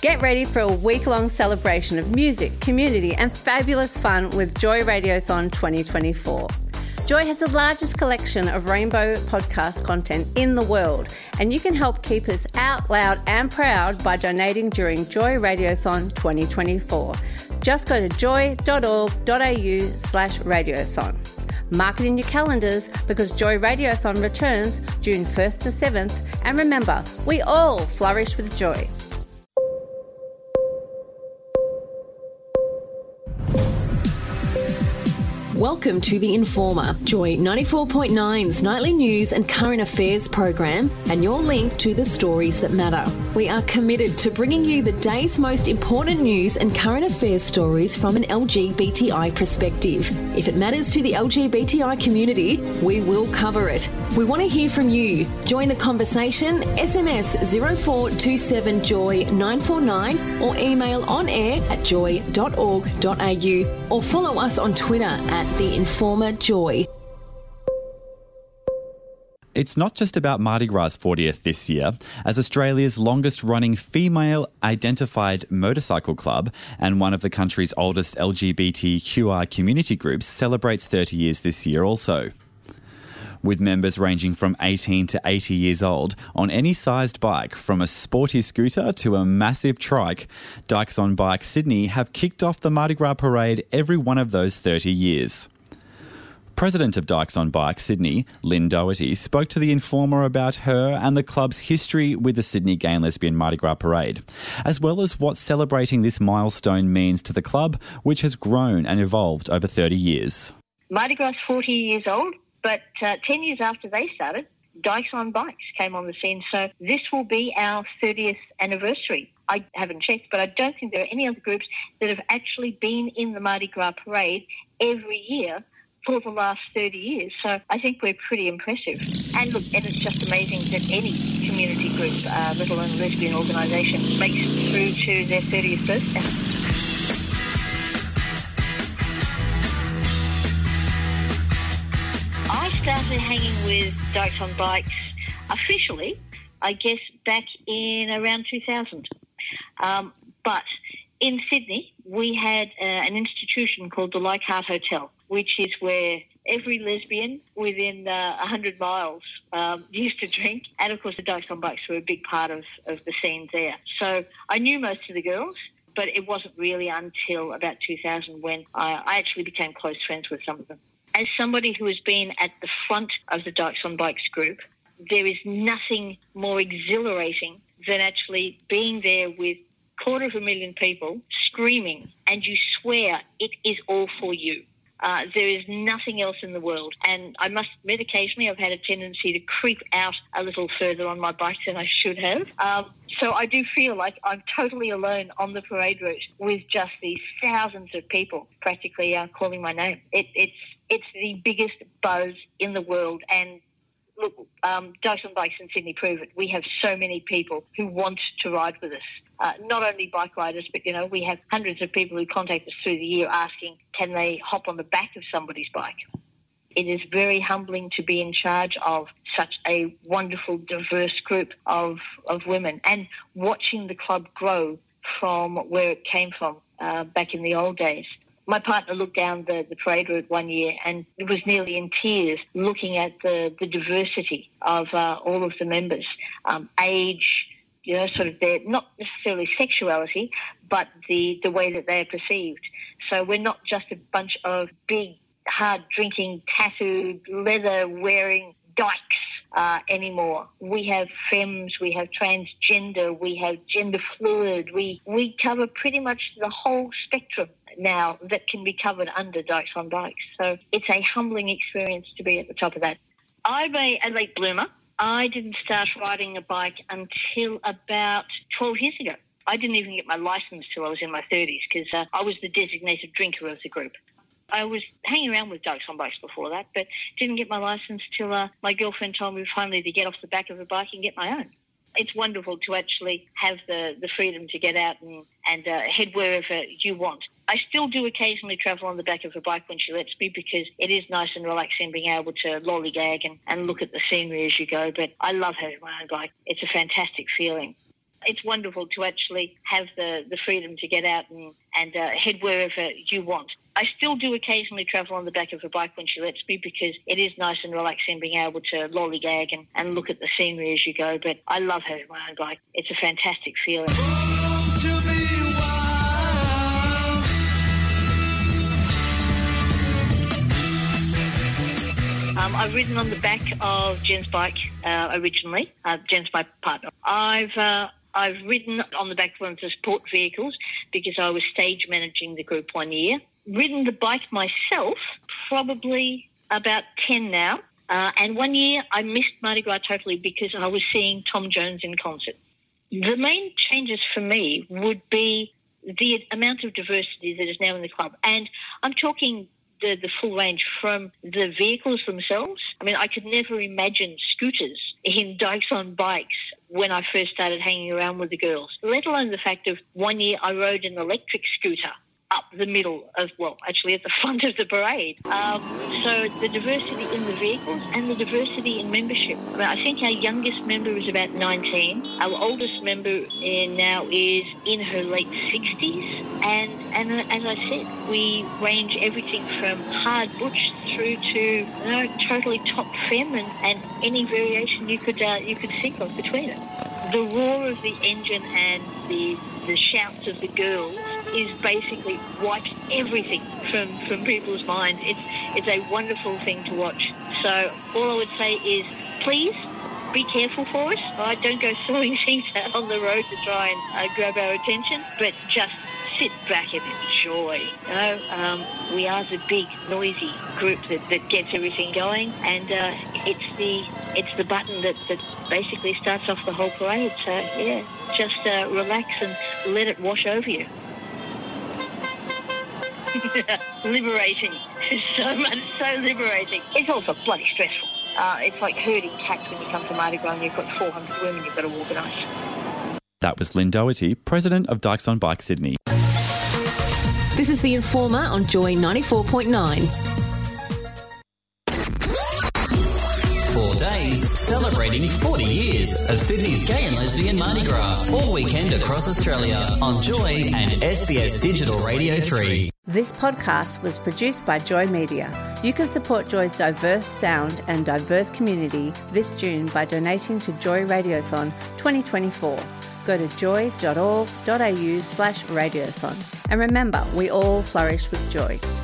Get ready for a week-long celebration of music, community and fabulous fun with Joy Radiothon 2024. Joy has the largest collection of rainbow podcast content in the world, and you can help keep us out loud and proud by donating during Joy Radiothon 2024. Just go to joy.org.au/radiothon. Mark it in your calendars because Joy Radiothon returns June 1st to 7th, and remember, we all flourish with joy. Welcome to The Informer, Joy 94.9's nightly news and current affairs program, and your link to the stories that matter. We are committed to bringing you the day's most important news and current affairs stories from an LGBTI perspective. If it matters to the LGBTI community, we will cover it. We want to hear from you. Join the conversation, SMS 0427 949 or email on air at joy.org.au or follow us on Twitter at The Informer Joy. It's not just about Mardi Gras 40th this year, as Australia's longest-running female-identified motorcycle club and one of the country's oldest LGBTQI community groups celebrates 30 years this year also. With members ranging from 18 to 80 years old on any sized bike, from a sporty scooter to a massive trike, Dykes on Bike Sydney have kicked off the Mardi Gras parade every one of those 30 years. President of Dykes on Bike Sydney, Lynn Doherty, spoke to The Informer about her and the club's history with the Sydney Gay and Lesbian Mardi Gras Parade, as well as what celebrating this milestone means to the club, which has grown and evolved over 30 years. Mardi Gras 40 years old, but 10 years after they started, Dykes on Bikes came on the scene. So this will be our 30th anniversary. I haven't checked, but I don't think there are any other groups that have actually been in the Mardi Gras Parade every year for the last 30 years. So I think we're pretty impressive. And look, and it's just amazing that any community group, let alone lesbian organisation, makes it through to their 30th birthday. I started hanging with Dykes on Bikes officially, I guess, back in around 2000. But in Sydney, we had an institution called the Leichhardt Hotel, which is where every lesbian within 100 miles used to drink. And, of course, the Dykes on Bikes were a big part of the scene there. So I knew most of the girls, but it wasn't really until about 2000 when I actually became close friends with some of them. As somebody who has been at the front of the Dykes on Bikes group, there is nothing more exhilarating than actually being there with 250,000 people screaming, and you swear it is all for you. There is nothing else in the world. And I must admit, occasionally I've had a tendency to creep out a little further on my bike than I should have. So I do feel like I'm totally alone on the parade route with just these thousands of people practically calling my name. It's the biggest buzz in the world. And look, Dykes on Bikes in Sydney prove it. We have so many people who want to ride with us. Not only bike riders, but, you know, we have hundreds of people who contact us through the year asking, can they hop on the back of somebody's bike? It is very humbling to be in charge of such a wonderful, diverse group of women, and watching the club grow from where it came from back in the old days. My partner looked down the parade route one year and was nearly in tears looking at the diversity of all of the members, age, you know, sort of their, not necessarily sexuality, but the way that they are perceived. So we're not just a bunch of big, hard-drinking, tattooed, leather-wearing dykes anymore. We have femmes, we have transgender, we have gender fluid. We cover pretty much the whole spectrum now that can be covered under Dykes on Bikes. So it's a humbling experience to be at the top of that. I'm a late bloomer. I didn't start riding a bike until about 12 years ago. I didn't even get my licence till I was in my 30s because I was the designated drinker of the group. I was hanging around with Dykes on Bikes before that, but didn't get my licence till my girlfriend told me finally to get off the back of a bike and get my own. It's wonderful to actually have the freedom to get out and head wherever you want. I still do occasionally travel on the back of a bike when she lets me because it is nice and relaxing being able to lollygag and look at the scenery as you go. But I love having my own bike. It's a fantastic feeling. It's wonderful to actually have the freedom to get out and head wherever you want. I still do occasionally travel on the back of a bike when she lets me, because it is nice and relaxing being able to lollygag and look at the scenery as you go. But I love having my own bike. It's a fantastic feeling. I've ridden on the back of Jen's bike originally. Jen's my partner. I've ridden on the back of one of the support vehicles because I was stage managing the group 1 year. Ridden the bike myself, probably about 10 now. And 1 year I missed Mardi Gras totally because I was seeing Tom Jones in concert. The main changes for me would be the amount of diversity that is now in the club. And I'm talking the full range from the vehicles themselves. I mean, I could never imagine scooters in Dykes on Bikes when I first started hanging around with the girls, let alone the fact of 1 year I rode an electric scooter up the middle of, well, actually at the front of the parade. So the diversity in the vehicles and the diversity in membership. I mean, I think our youngest member is about 19. Our oldest member now is in her late 60s. And as I said, we range everything from hard butch through to totally top femme and any variation you could think of between it. The roar of the engine and the shouts of the girls is basically wipes everything from people's minds. It's a wonderful thing to watch. So all I would say is, please be careful for us. Don't go throwing things out on the road to try and grab our attention, but just sit back and enjoy. We are the big noisy group that gets everything going, and it's the button that basically starts off the whole parade. So yeah, just relax and let it wash over you. Liberating. So liberating. It's also bloody stressful. It's like herding cats when you come to Mardi Gras and you've got 400 women you've got to organise. That was Lynn Doherty, President of Dykes on Bike Sydney. This is The Informer on Joy 94.9. 4 days celebrating 40 years of Sydney's gay and lesbian Mardi Gras, all weekend across Australia on Joy and SBS Digital Radio 3. This podcast was produced by Joy Media. You can support Joy's diverse sound and diverse community this June by donating to Joy Radiothon 2024. Go to joy.org.au/radiothon. And remember, we all flourish with joy.